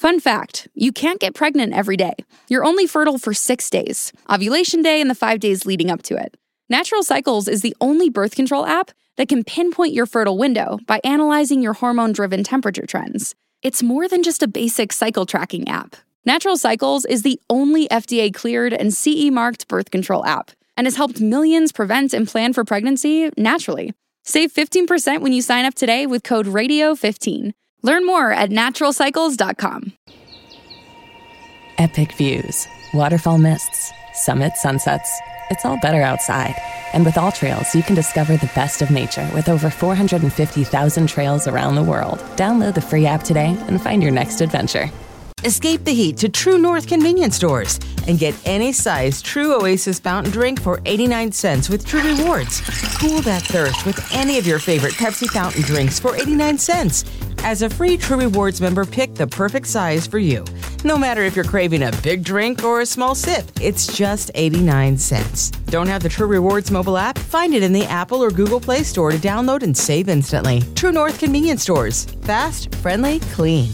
Fun fact, you can't get pregnant every day. You're only fertile for 6 days, ovulation day and the 5 days leading up to it. Natural Cycles is the only birth control app that can pinpoint your fertile window by analyzing your hormone-driven temperature trends. It's more than just a basic cycle tracking app. Natural Cycles is the only FDA-cleared and CE-marked birth control app and has helped millions prevent and plan for pregnancy naturally. Save 15% when you sign up today with code RADIO15. Learn more at naturalcycles.com. Epic views, waterfall mists, summit sunsets. It's all better outside. And with AllTrails, you can discover the best of nature with over 450,000 trails around the world. Download the free app today and find your next adventure. Escape the heat to True North convenience stores and get any size True Oasis fountain drink for 89 cents with True Rewards. Cool that thirst with any of your favorite Pepsi fountain drinks for 89 cents. As a free True Rewards member, pick the perfect size for you. No matter if you're craving a big drink or a small sip, it's just 89 cents. Don't have the True Rewards mobile app? Find it in the Apple or Google Play Store to download and save instantly. True North convenience stores. Fast, friendly, clean.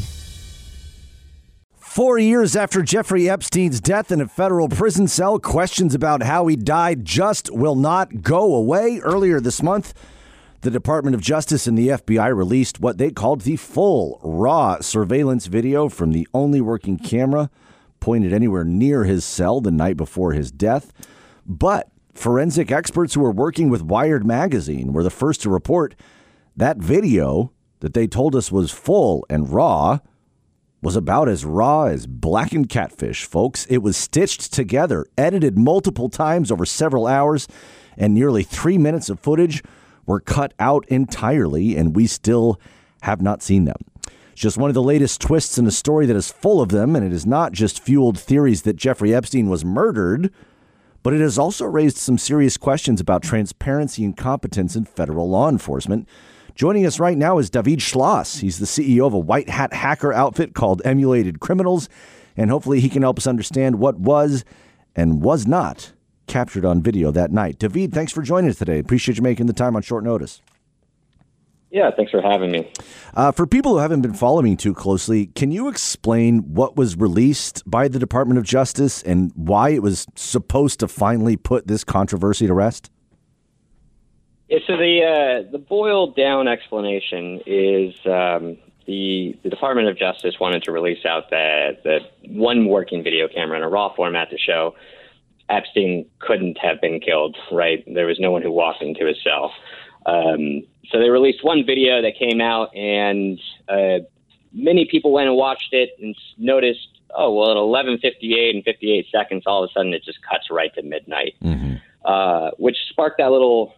4 years after Jeffrey Epstein's death in a federal prison cell, questions about how he died just will not go away. Earlier this month, the Department of Justice and the FBI released what they called the full, raw surveillance video from the only working camera pointed anywhere near his cell the night before his death. But forensic experts who were working with Wired magazine were the first to report that video that they told us was full and raw was about as raw as blackened catfish, folks. It was stitched together, edited multiple times over several hours, and nearly 3 minutes of footage were cut out entirely, and we still have not seen them. It's just one of the latest twists in a story that is full of them, and it has not just fueled theories that Jeffrey Epstein was murdered, but it has also raised some serious questions about transparency and competence in federal law enforcement. Joining us right now is David Schloss. He's the CEO of a white hat hacker outfit called Emulated Criminals, and hopefully he can help us understand what was and was not captured on video that night. David, thanks for joining us today. Appreciate you making the time on short notice. Yeah, thanks for having me. For people who haven't been following too closely, can you explain what was released by the Department of Justice and why it was supposed to finally put this controversy to rest? Yeah, so the boiled down explanation is the Department of Justice wanted to release out the one working video camera in a raw format to show Epstein couldn't have been killed, right? There was no one who walked into his cell. So they released one video that came out, and many people went and watched it and noticed, oh, well, at 11:58 and 58 seconds, all of a sudden it just cuts right to midnight, which sparked that little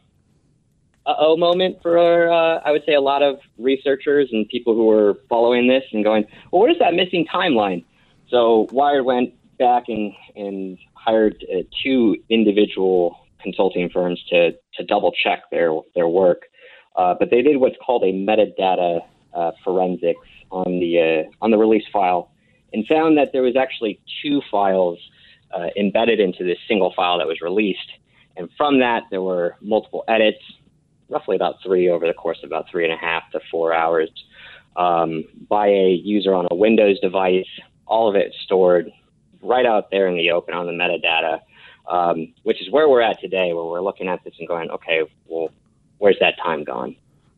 uh-oh moment for, I would say, a lot of researchers and people who were following this and going, well, where's that missing timeline? So Wired went back and hired 2 individual consulting firms to double check their work. But they did what's called a metadata forensics on the release file and found that there was actually 2 files embedded into this single file that was released. And from that, there were multiple edits, roughly about 3 over the course of about 3.5 to 4 hours, by a user on a Windows device, all of it stored right out there in the open on the metadata, which is where we're at today, where we're looking at this and going, okay, well, where's that time gone?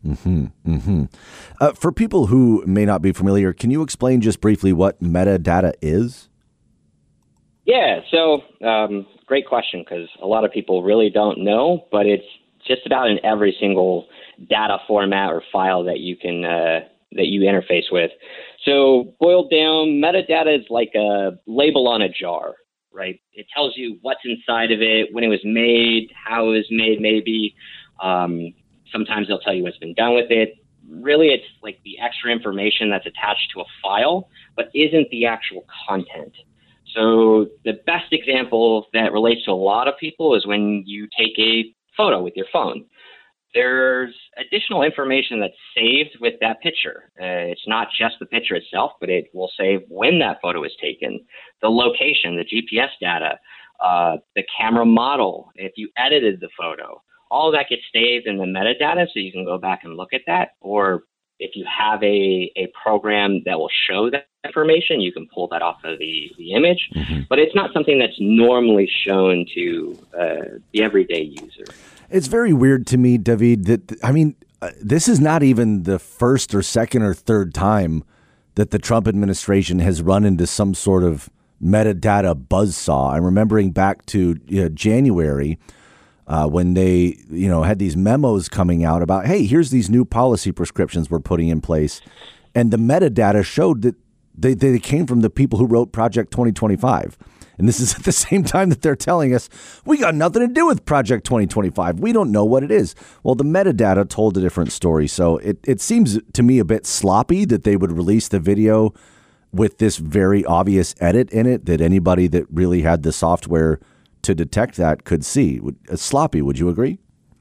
For people who may not be familiar, can you explain just briefly what metadata is? Yeah, so great question, because a lot of people really don't know, but it's just about in every single data format or file that you can that you interface with. So boiled down, metadata is like a label on a jar, right? It tells you what's inside of it, when it was made, how it was made, maybe. Sometimes they'll tell you what's been done with it. Really, it's like the extra information that's attached to a file, but isn't the actual content. So the best example that relates to a lot of people is when you take a photo with your phone. There's additional information that's saved with that picture. It's not just the picture itself, but it will save when that photo was taken, the location, the GPS data, the camera model, if you edited the photo. All of that gets saved in the metadata, so you can go back and look at that, or if you have a program that will show that information, you can pull that off of the image. But it's not something that's normally shown to the everyday user. It's very weird to me, David, that, this is not even the first or second or third time that the Trump administration has run into some sort of metadata buzzsaw. I'm remembering back to January when they, had these memos coming out about, hey, here's these new policy prescriptions we're putting in place. And the metadata showed that they came from the people who wrote Project 2025. And this is at the same time that they're telling us, we got nothing to do with Project 2025. We don't know what it is. Well, the metadata told a different story. So it seems to me a bit sloppy that they would release the video with this very obvious edit in it that anybody that really had the software to detect that could see. Sloppy, would you agree?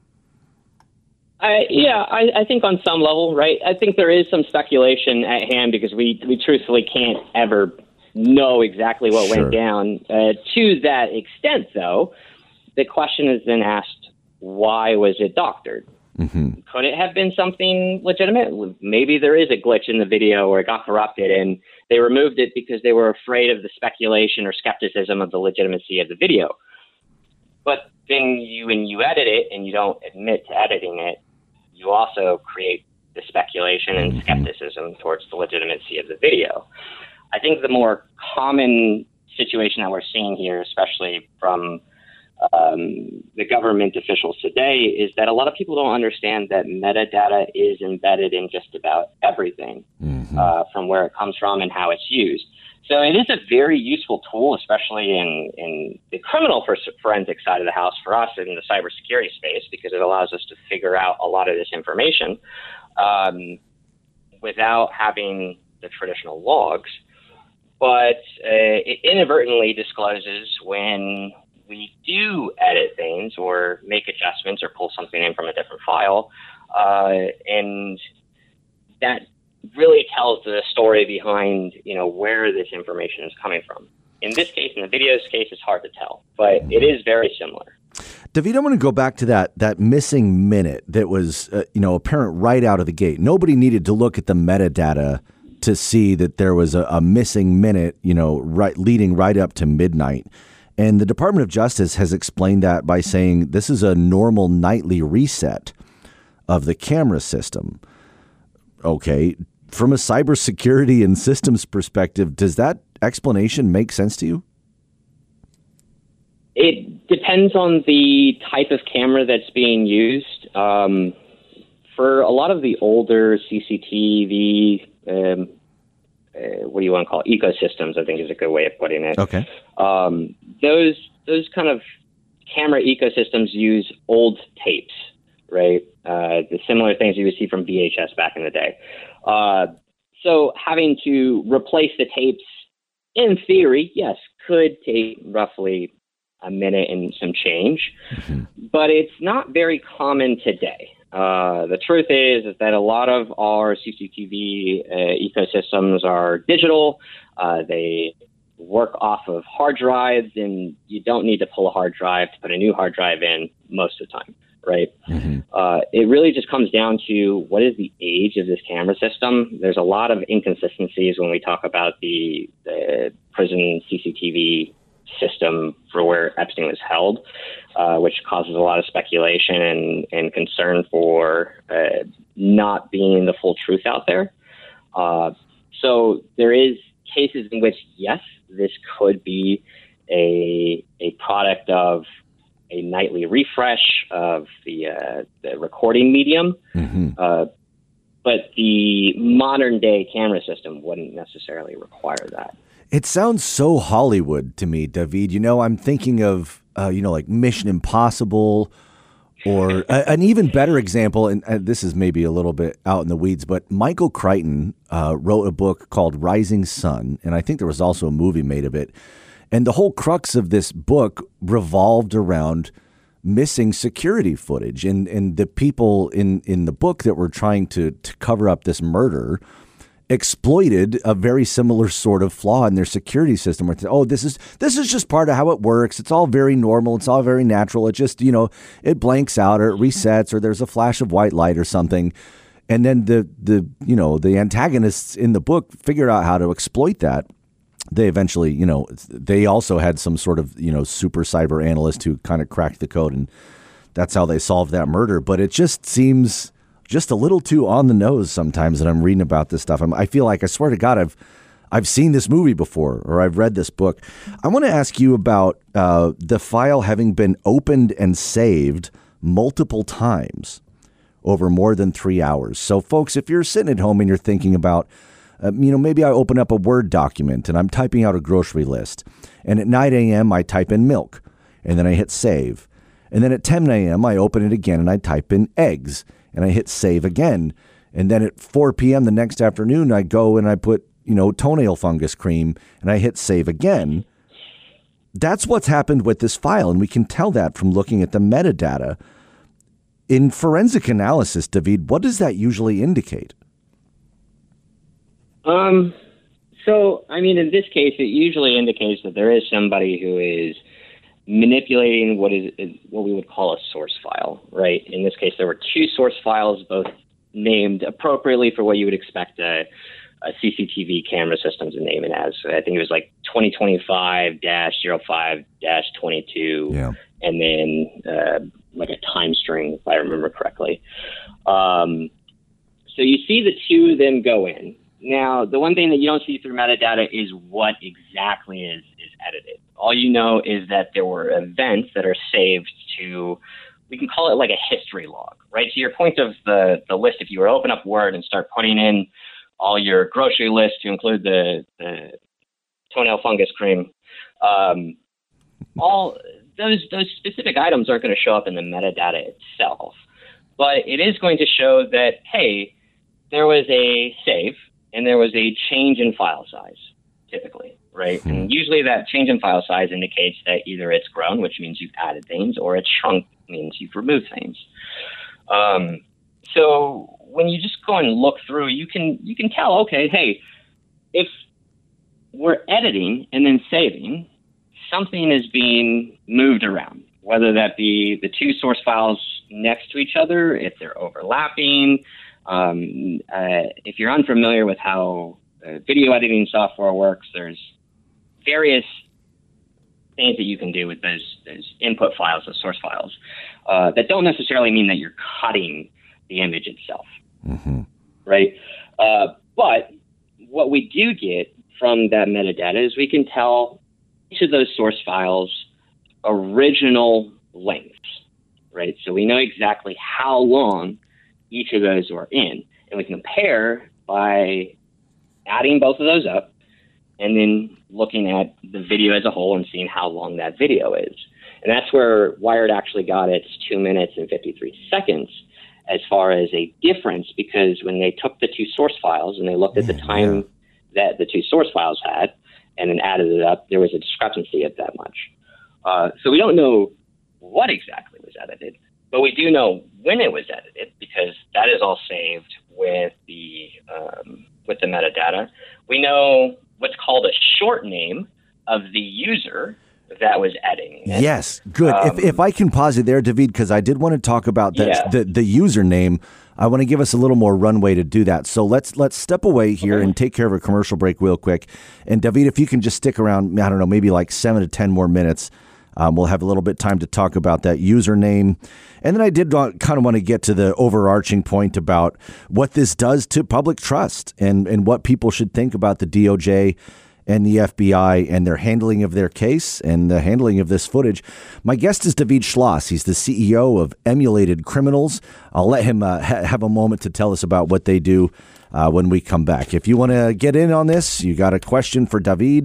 I think on some level, right? I think there is some speculation at hand because we truthfully can't ever know exactly what went down. To that extent, though, the question is then asked, why was it doctored? Could it have been something legitimate? Maybe there is a glitch in the video or it got corrupted and they removed it because they were afraid of the speculation or skepticism of the legitimacy of the video. But then when you edit it and you don't admit to editing it, you also create the speculation and skepticism towards the legitimacy of the video. I think the more common situation that we're seeing here, especially from the government officials today, is that a lot of people don't understand that metadata is embedded in just about everything from where it comes from and how it's used. So it is a very useful tool, especially in the criminal forensic side of the house for us in the cybersecurity space, because it allows us to figure out a lot of this information without having the traditional logs. But it inadvertently discloses when we do edit things or make adjustments or pull something in from a different file. And that really tells the story behind, where this information is coming from. In this case, in the video's case, it's hard to tell, but it is very similar. David, I want to go back to that missing minute that was, apparent right out of the gate. Nobody needed to look at the metadata to see that there was a missing minute, leading right up to midnight. And the Department of Justice has explained that by saying this is a normal nightly reset of the camera system. Okay. From a cybersecurity and systems perspective, does that explanation make sense to you? It depends on the type of camera that's being used. For a lot of the older CCTV, what do you want to call it? Ecosystems, I think is a good way of putting it. Okay. Those kind of camera ecosystems use old tapes, right? The similar things you would see from VHS back in the day. So having to replace the tapes, in theory, yes, could take roughly a minute and some change, but it's not very common today. The truth is that a lot of our CCTV ecosystems are digital. They work off of hard drives, and you don't need to pull a hard drive to put a new hard drive in most of the time, right? It really just comes down to what is the age of this camera system. There's a lot of inconsistencies when we talk about the prison CCTV system for where Epstein was held, which causes a lot of speculation and concern for not being the full truth out there. So there is cases in which, yes, this could be a product of a nightly refresh of the recording medium, but the modern day camera system wouldn't necessarily require that. It sounds so Hollywood to me, David. I'm thinking of, like Mission Impossible, or an even better example, and this is maybe a little bit out in the weeds, but Michael Crichton wrote a book called Rising Sun, and I think there was also a movie made of it. And the whole crux of this book revolved around missing security footage, and the people in the book that were trying to cover up this murder exploited a very similar sort of flaw in their security system where they, this is just part of how it works. It's all very normal. It's all very natural. It just, it blanks out or it resets or there's a flash of white light or something. And then the antagonists in the book figured out how to exploit that. They eventually, they also had some sort of, super cyber analyst who kind of cracked the code, and that's how they solved that murder. But it just seems just a little too on the nose sometimes that I'm reading about this stuff. I feel like, I swear to God, I've seen this movie before, or I've read this book. I want to ask you about the file having been opened and saved multiple times over more than 3 hours. So, folks, if you're sitting at home and you're thinking about, maybe I open up a Word document and I'm typing out a grocery list, and at 9 a.m. I type in milk, and then I hit save. And then at 10 a.m. I open it again and I type in eggs, and I hit save again. And then at 4 p.m. the next afternoon, I go and I put, toenail fungus cream, and I hit save again. That's what's happened with this file, and we can tell that from looking at the metadata. In forensic analysis, David, what does that usually indicate? So, in this case, it usually indicates that there is somebody who is manipulating what we would call a source file, right? In this case, there were 2 source files, both named appropriately for what you would expect a CCTV camera system to name it as. I think it was like 2025-05-22, and then like a time string, if I remember correctly. So you see the 2 of them go in. Now, the one thing that you don't see through metadata is what exactly is edited. All you know is that there were events that are saved to, we can call it like a history log, right? To your point of the list, if you were to open up Word and start putting in all your grocery list to include the toenail fungus cream, all those specific items aren't going to show up in the metadata itself. But it is going to show that, hey, there was a save and there was a change in file size, typically, right? And usually that change in file size indicates that either it's grown, which means you've added things, or it's shrunk, means you've removed things. So when you just go and look through, you can tell, okay, hey, if we're editing and then saving, something is being moved around, whether that be the 2 source files next to each other, if they're overlapping. If you're unfamiliar with how video editing software works, there's various things that you can do with those input files, those source files, that don't necessarily mean that you're cutting the image itself, right? But what we do get from that metadata is we can tell each of those source files original lengths, right? So we know exactly how long each of those are in, and we can compare by adding both of those up and then looking at the video as a whole and seeing how long that video is. And that's where Wired actually got its 2 minutes and 53 seconds as far as a difference, because when they took the 2 source files and they looked at the time that the 2 source files had and then added it up, there was a discrepancy of that much. So we don't know what exactly was edited, but we do know when it was edited, because that is all saved with the metadata. We know what's called a short name of the user that was editing it. Yes, good. If I can pause it there, David, because I did want to talk about that, the username. I want to give us a little more runway to do that. So let's step away here and take care of a commercial break real quick. And David, if you can just stick around, I don't know, maybe like 7 to 10 more minutes. We'll have a little bit of time to talk about that username. And then I did kind of want to get to the overarching point about what this does to public trust and what people should think about the DOJ and the FBI and their handling of their case and the handling of this footage. My guest is David Schloss. He's the CEO of Emulated Criminals. I'll let him have a moment to tell us about what they do when we come back. If you want to get in on this, you got a question for David,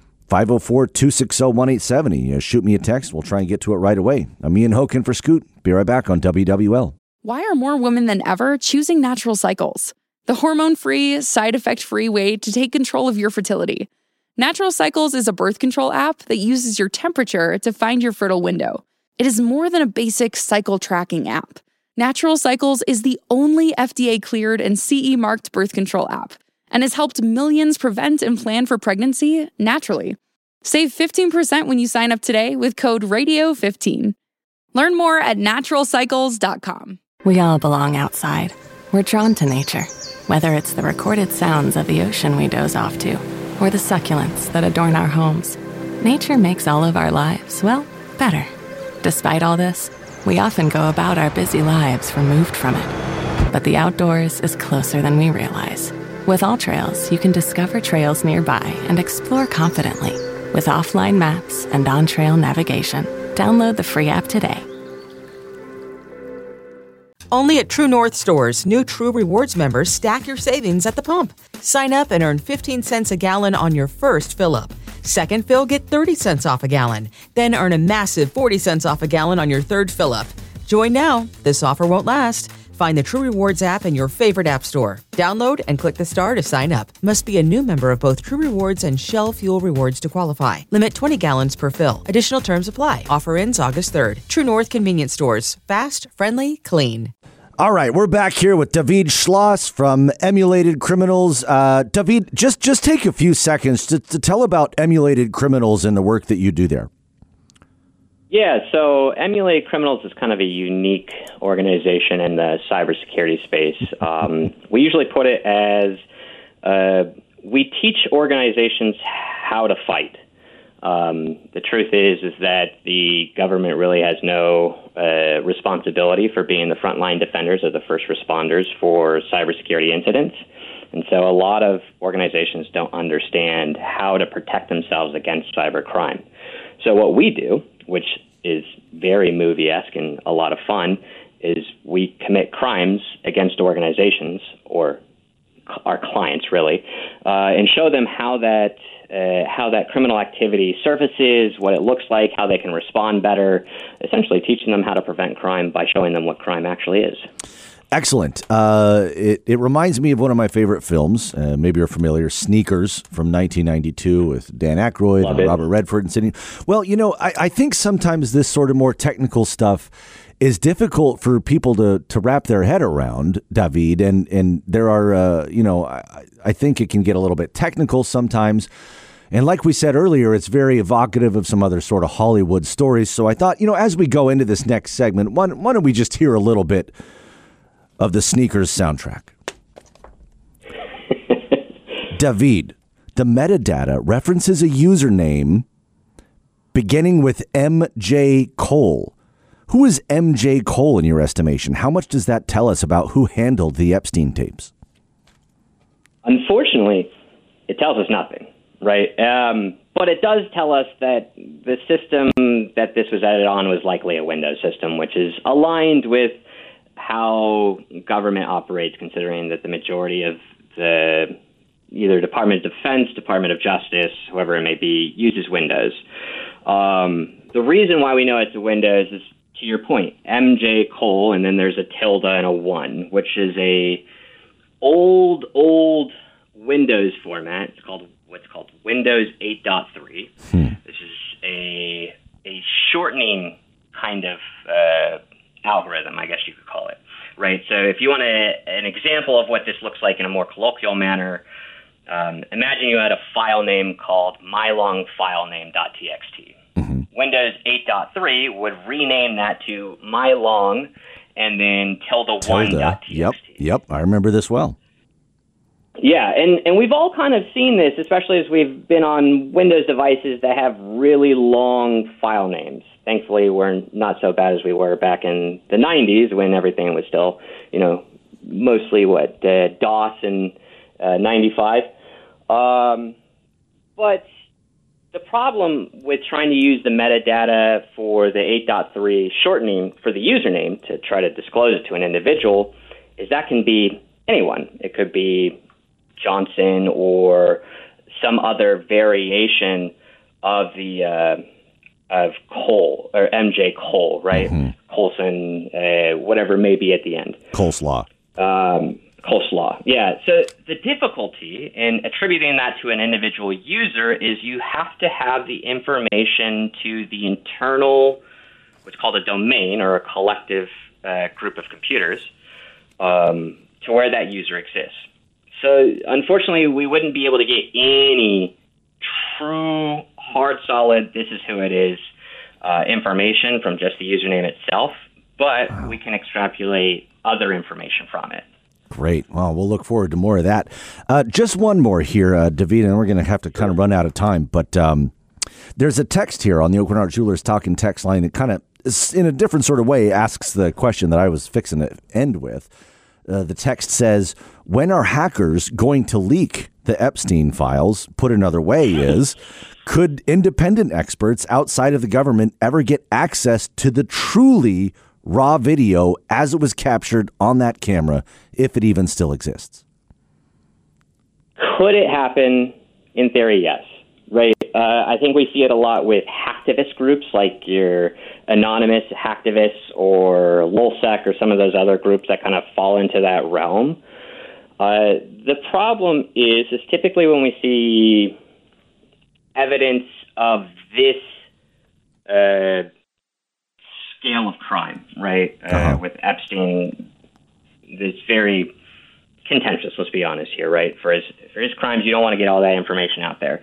504-260-1870. Shoot me a text. We'll try and get to it right away. I'm Ian Hoken for Scoot. Be right back on WWL. Why are more women than ever choosing Natural Cycles? The hormone-free, side-effect-free way to take control of your fertility. Natural Cycles is a birth control app that uses your temperature to find your fertile window. It is more than a basic cycle tracking app. Natural Cycles is the only FDA-cleared and CE-marked birth control app and has helped millions prevent and plan for pregnancy naturally. Save 15% when you sign up today with code RADIO15. Learn more at naturalcycles.com. We all belong outside. We're drawn to nature, whether it's the recorded sounds of the ocean we doze off to, or the succulents that adorn our homes. Nature makes all of our lives, well, better. Despite all this, we often go about our busy lives removed from it. But the outdoors is closer than we realize. With AllTrails, you can discover trails nearby and explore confidently. With offline maps and on-trail navigation, download the free app today. Only at True North stores, new True Rewards members stack your savings at the pump. Sign up and earn 15 cents a gallon on your first fill-up. Second fill, get 30 cents off a gallon. Then earn a massive 40 cents off a gallon on your third fill-up. Join now. This offer won't last. Find the True Rewards app in your favorite app store. Download and click the star to sign up. Must be a new member of both True Rewards and Shell Fuel Rewards to qualify. Limit 20 gallons per fill. Additional terms apply. Offer ends August 3rd. True North Convenience Stores. Fast, friendly, clean. All right, we're back here with David Schloss from Emulated Criminals. David, just take a few seconds to tell about Emulated Criminals and the work that you do there. Yeah, so Emulated Criminals is kind of a unique organization in the cybersecurity space. We usually put it as we teach organizations how to fight. The truth is that the government really has no responsibility for being the frontline defenders or the first responders for cybersecurity incidents. And so a lot of organizations don't understand how to protect themselves against cybercrime. So what we do, which is very movie-esque and a lot of fun, is we commit crimes against organizations, or our clients really, and show them how that criminal activity surfaces, what it looks like, how they can respond better, essentially teaching them how to prevent crime by showing them what crime actually is. Excellent. It reminds me of one of my favorite films. Maybe you're familiar, Sneakers from 1992 with Dan Aykroyd and Robert Redford and Sidney. Well, you know, I think sometimes this sort of more technical stuff is difficult for people to wrap their head around, David. And there are, I think it can get a little bit technical sometimes. And like we said earlier, it's very evocative of some other sort of Hollywood stories. So I thought, as we go into this next segment, why don't we just hear a little bit of the Sneakers soundtrack? David, the metadata references a username beginning with MJ Cole. Who is MJ Cole in your estimation? How much does that tell us about who handled the Epstein tapes? Unfortunately, it tells us nothing, right? But it does tell us that the system that this was edited on was likely a Windows system, which is aligned with how government operates, considering that the majority of the either Department of Defense, Department of Justice, whoever it may be, uses Windows. The reason why we know it's a Windows is, to your point, MJ Cole, and then there's a tilde and a 1, which is a old Windows format. It's called what's called Windows 8.3. This is a shortening kind of algorithm, I guess you could call it, right? So if you want an example of what this looks like in a more colloquial manner, imagine you had a file name called mylongfilename.txt. Mm-hmm. Windows 8.3 would rename that to mylong and then tilde1.txt. Yep, I remember this well. Yeah, and we've all kind of seen this, especially as we've been on Windows devices that have really long file names. Thankfully, we're not so bad as we were back in the 90s when everything was still, mostly DOS and 95. But the problem with trying to use the metadata for the 8.3 shortening for the username to try to disclose it to an individual is that can be anyone. It could be Johnson or some other variation of the of Cole or MJ Cole, right? Mm-hmm. Colson, whatever may be at the end. Coleslaw. Coleslaw. Yeah. So the difficulty in attributing that to an individual user is you have to have the information to the internal, what's called a domain or a collective group of computers, to where that user exists. So unfortunately, we wouldn't be able to get any true, hard, solid, this is who it is information from just the username itself, but we can extrapolate other information from it. Great. Well, we'll look forward to more of that. Just one more here, David, and we're going to have to kind of run out of time. But there's a text here on the Aucoin Hart Jewelers Talking text line that kind of, in a different sort of way, asks the question that I was fixing to end with. The text says, when are hackers going to leak the Epstein files? Put another way is, could independent experts outside of the government ever get access to the truly raw video as it was captured on that camera, if it even still exists? Could it happen? In theory, yes. Right. I think we see it a lot with hacktivist groups like your anonymous hacktivists or LulzSec or some of those other groups that kind of fall into that realm. The problem is typically when we see evidence of this scale of crime, right? With Epstein, it's very contentious, let's be honest here, right? For his crimes, you don't want to get all that information out there.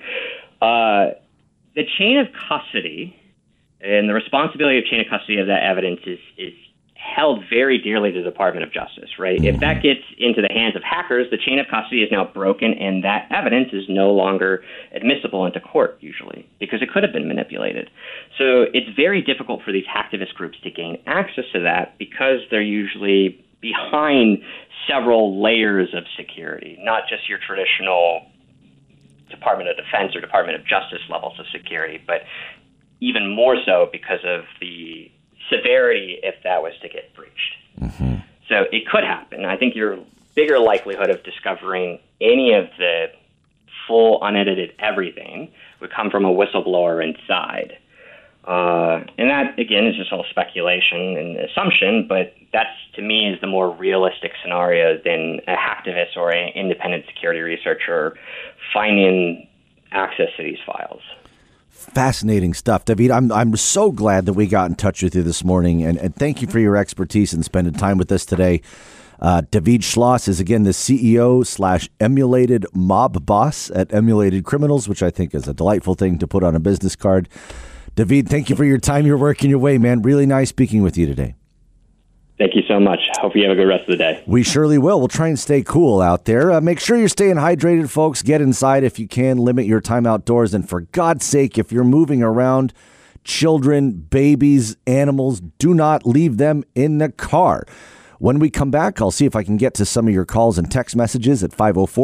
The chain of custody and the responsibility of chain of custody of that evidence is held very dearly to the Department of Justice, right? If that gets into the hands of hackers, the chain of custody is now broken, and that evidence is no longer admissible into court, usually, because it could have been manipulated. So it's very difficult for these hacktivist groups to gain access to that because they're usually behind several layers of security, not just your traditional Department of Defense or Department of Justice levels of security, but even more so because of the severity if that was to get breached. So it could happen. I think your bigger likelihood of discovering any of the full unedited everything would come from a whistleblower inside. And that, again, is just all speculation and assumption, but that's, to me, is the more realistic scenario than a hacktivist or an independent security researcher finding access to these files. Fascinating stuff, David. I'm so glad that we got in touch with you this morning, and thank you for your expertise and spending time with us today. David Schloss is, again, the CEO/emulated mob boss at Emulated Criminals, which I think is a delightful thing to put on a business card. David, thank you for your time, your work, and your way, man. Really nice speaking with you today. Thank you so much. Hope you have a good rest of the day. We surely will. We'll try and stay cool out there. Make sure you're staying hydrated, folks. Get inside if you can. Limit your time outdoors. And for God's sake, if you're moving around, children, babies, animals, do not leave them in the car. When we come back, I'll see if I can get to some of your calls and text messages at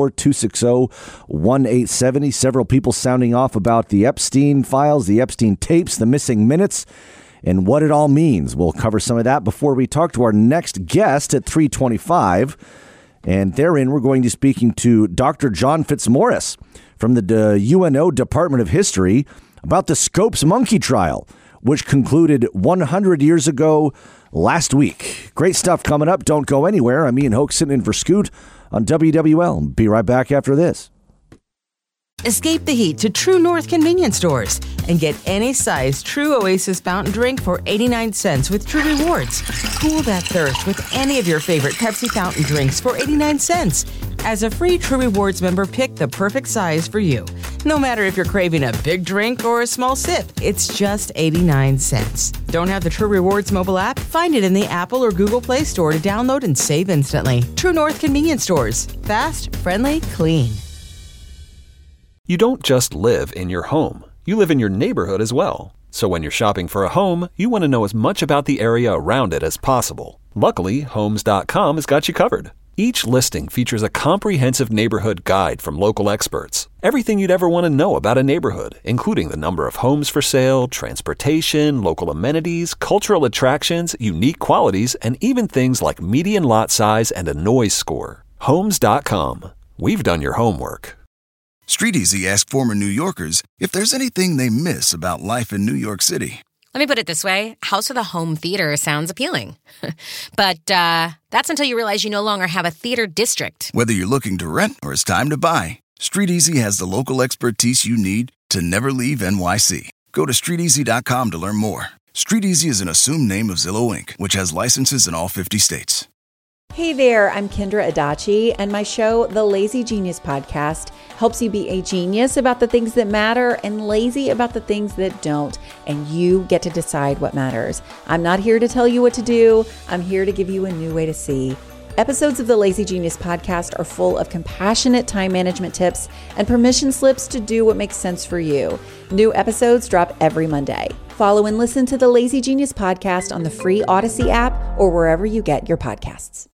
504-260-1870. Several people sounding off about the Epstein files, the Epstein tapes, the missing minutes, and what it all means. We'll cover some of that before we talk to our next guest at 3:25. And therein, we're going to be speaking to Dr. John Fitzmaurice from the UNO Department of History about the Scopes monkey trial, which concluded 100 years ago last week. Great stuff coming up. Don't go anywhere. I'm Ian Hoke, sitting in for Scoot on WWL. Be right back after this. Escape the heat to True North convenience stores and get any size True Oasis fountain drink for 89 cents with True Rewards. Cool that thirst with any of your favorite Pepsi fountain drinks for 89 cents. As a free True Rewards member, pick the perfect size for you. No matter if you're craving a big drink or a small sip, it's just 89 cents. Don't have the True Rewards mobile app? Find it in the Apple or Google Play Store to download and save instantly. True North convenience stores. Fast, friendly, clean. You don't just live in your home. You live in your neighborhood as well. So when you're shopping for a home, you want to know as much about the area around it as possible. Luckily, Homes.com has got you covered. Each listing features a comprehensive neighborhood guide from local experts. Everything you'd ever want to know about a neighborhood, including the number of homes for sale, transportation, local amenities, cultural attractions, unique qualities, and even things like median lot size and a noise score. Homes.com. We've done your homework. StreetEasy asked former New Yorkers if there's anything they miss about life in New York City. Let me put it this way. House with a home theater sounds appealing. But that's until you realize you no longer have a theater district. Whether you're looking to rent or it's time to buy, StreetEasy has the local expertise you need to never leave NYC. Go to StreetEasy.com to learn more. StreetEasy is an assumed name of Zillow Inc., which has licenses in all 50 states. Hey there, I'm Kendra Adachi, and my show, The Lazy Genius Podcast, helps you be a genius about the things that matter and lazy about the things that don't, and you get to decide what matters. I'm not here to tell you what to do. I'm here to give you a new way to see. Episodes of the Lazy Genius podcast are full of compassionate time management tips and permission slips to do what makes sense for you. New episodes drop every Monday. Follow and listen to the Lazy Genius podcast on the free Odyssey app or wherever you get your podcasts.